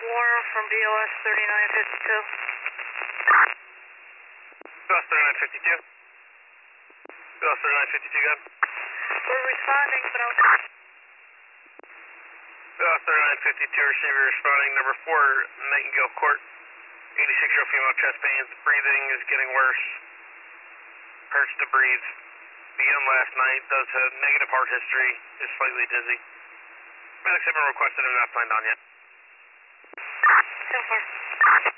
Warren from BOS 3952. BOS 3952. BOS 3952, good. We're responding, but I'm... BOS 3952, receiver responding, number 4, Nightingale Court. 86-year-old female, chest pains, breathing is getting worse. Hurts to breathe. Began last night, does have negative heart history, is slightly dizzy. Medics have been requested and not signed on yet. 10-4.